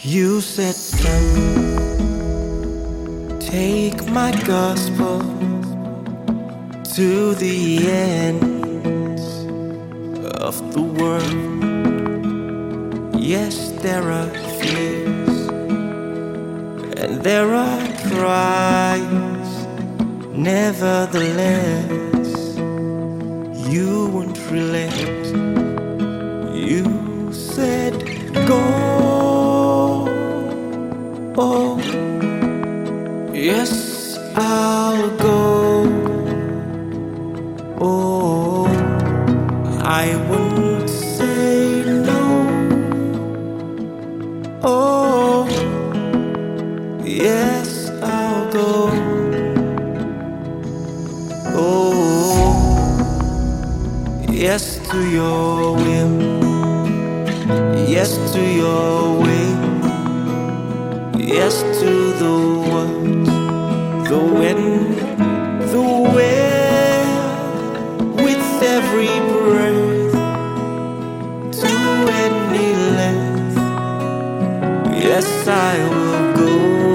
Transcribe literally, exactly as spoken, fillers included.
You said, son, take my gospel to the ends of the world. Yes, there are fears and there are trials. Nevertheless, you won't relent. You said, go. Oh, yes, I'll go. Oh, I won't say no. Oh, yes, I'll go. Oh, yes to your will. Yes to your way. Yes to the world, the wind, the wind, with every breath, to any length. Yes, I will go.